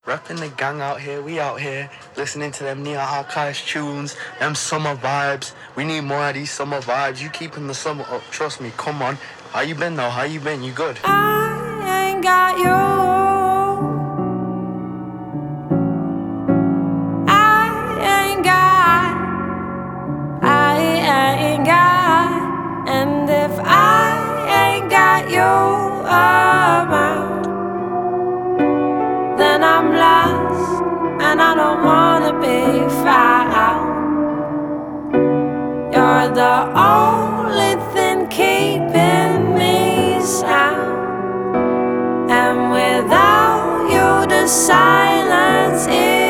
Repping the gang out here, listening to them Neo Archives tunes, them summer vibes. We need more of these summer vibes. You keeping the summer up, trust me, come on. How you been though? How you been? You good? I ain't got you. And if I ain't got you around, then I'm lost, and I don't wanna be found. You're the only thing keeping me sound, and without you the silence is